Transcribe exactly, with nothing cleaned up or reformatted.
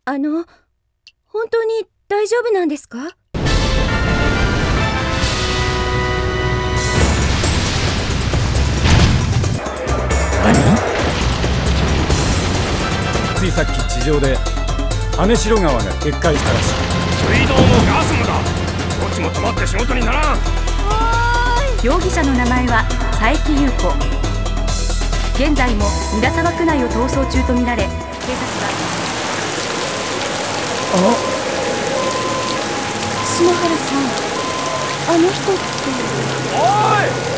あの、本当に大丈夫なんですか？ 何？ついさっき地上で羽代川が決壊したらしい。 水道もガスもだ。どっちも止まって仕事にならん。 容疑者の名前は佐伯優子。現在も韮沢区内を逃走中とみられ、警察はあ、篠原さん、あの人って。 おい！